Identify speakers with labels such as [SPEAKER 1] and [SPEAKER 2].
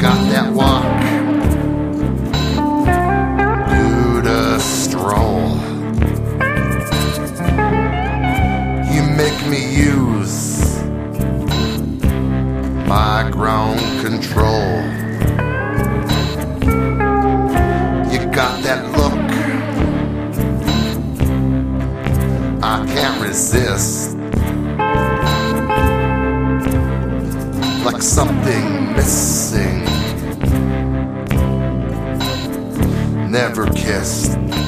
[SPEAKER 1] got that walk, do the stroll. You make me use my ground control. You got that look I can't resist, like something missing, never kissed.